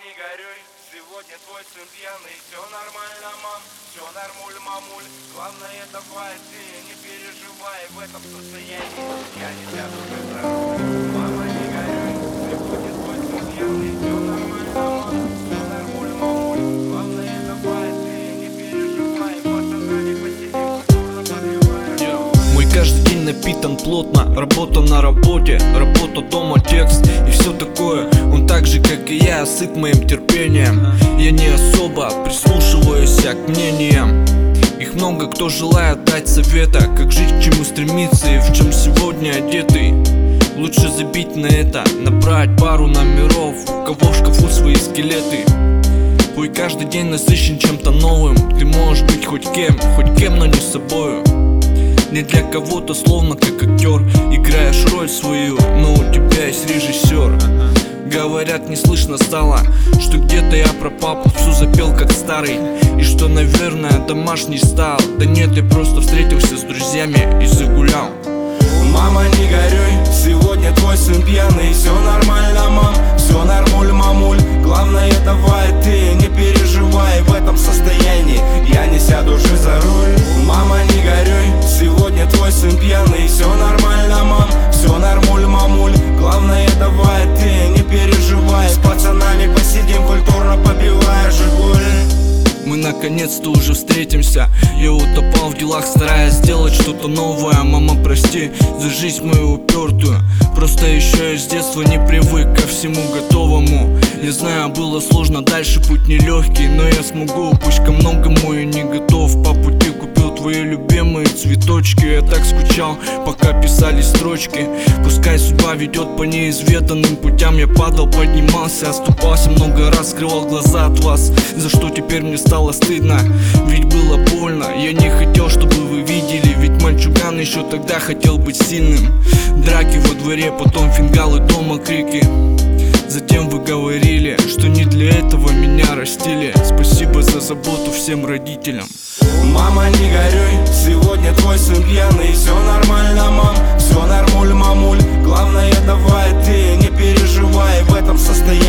не горюй, сегодня твой сын пьяный. Все нормально, мам, все нормуль, мамуль. Главное давай, ты не переживай. В этом состоянии я не сяду за руль. Мама, не горюй, сегодня твой сын пьяный. Все нормально, мам, все нормуль, мамуль. Главное давай, ты не переживай. Пацанами посидим, культурно подпеваем. Мой каждый день напитан плотно, работа на работе, работа дома, текст и все такое. Он так же, как и я, сыт моим терпением. Я не особо прислушиваюсь к мнениям. Их много, кто желает дать совета, как жить, к чему стремиться и в чем сегодня одетый. Лучше забить на это, набрать пару номеров, у кого в шкафу свои скелеты. Твой каждый день насыщен чем-то новым. Ты можешь быть хоть кем, но не собою. Не для кого-то, словно как актер, играешь роль свою, но у тебя есть режиссер. Говорят, не слышно стало, что где-то я про папу все запел как старый, и что, наверное, домашний стал. Да нет, я просто встретился с друзьями и загулял. Мама, не горюй, сегодня твой сын пьяный. Все нормально, мам, все нормуль, мамуль. Главное давай, ты не переживай. В этом состоянии я не сяду же за руль. Мама, не горюй, сегодня твой сын пьяный. Все нормально, мам, все нормуль, мамуль. Главное давай, ты не переживай. С пацанами посидим, культурно побивая Жигуль. Мы наконец-то уже встретимся. Я утопал в делах, стараясь сделать что-то новое. Мама, прости за жизнь мою упертую. Просто еще я с детства не привык ко всему готовому. Я знаю, было сложно, дальше путь нелегкий, но я смогу, пусть ко многому и не готов. По пути купил твои любимые цветочки. Я так скучал, пока писали строчки. Пускай судьба ведет по неизведанным путям. Я падал, поднимался, оступался много раз, скрывал глаза от вас, за что теперь мне стало стыдно, ведь было больно. Я не хотел, чтобы вы видели, ведь мальчуган еще тогда хотел быть сильным. Драки во дворе, потом фингалы дома, крики. Затем вы говорили, что не для этого меня растили. Спасибо за заботу всем родителям. Мама, не горюй, сегодня твой сын пьяный. Все нормально, мам, все нормуль, мамуль. Главное давай, ты не переживай. В этом состоянии